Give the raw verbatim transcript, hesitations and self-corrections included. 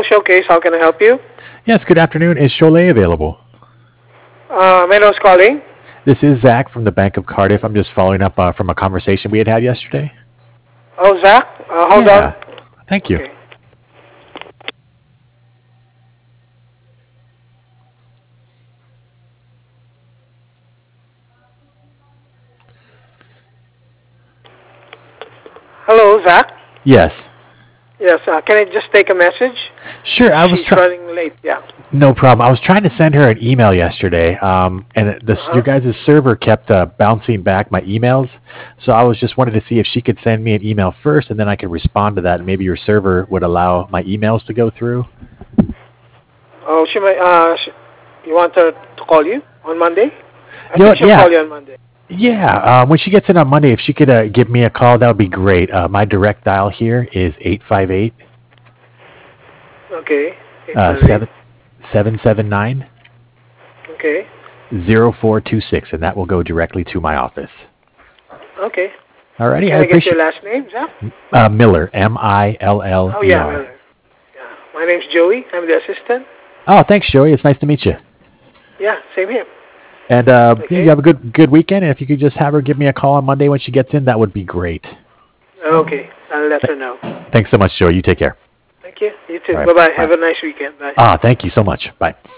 Showcase. How can I help you? Yes, good afternoon. Is Cholet available? Uh, my name's calling. This is Zach from the Bank of Cardiff. I'm just following up uh, from a conversation we had had yesterday. Oh, Zach. Uh, hold on. Yeah. Thank you. Okay. Hello, Zach. Yes. Yes. Uh, can I just take a message? Sure. I was She's trying. running late. Yeah. No problem. I was trying to send her an email yesterday, um, and it- this your Uh-huh. guys' server kept uh, bouncing back my emails. So I was just wanted to see if she could send me an email first, and then I could respond to that. And maybe your server would allow my emails to go through. Oh, she might. Uh, she, you want her to call you on Monday? I You know think what? she'll Yeah. call you on Monday. Yeah, uh, when she gets in on Monday, if she could uh, give me a call, that would be great. Uh, my direct dial here is eight five eight, Okay. Eight uh, five eight. seven seven seven nine Okay. zero four two six, and that will go directly to my office. Okay. Alrighty, I Can I get your appreciate last name, Zach? uh, Miller, M I L L Oh E yeah, R. Miller. Yeah. My name's Joey. I'm the assistant. Oh, thanks, Joey. It's nice to meet you. Yeah. Same here. And uh, yeah, you Okay. have a good good weekend. And if you could just have her give me a call on Monday when she gets in, that would be great. Okay. I'll let Th- her know. Thanks so much, Joey. You take care. Thank you. You All too. right, Bye bye. bye. Have a nice weekend. Bye. Ah, thank you so much. Bye.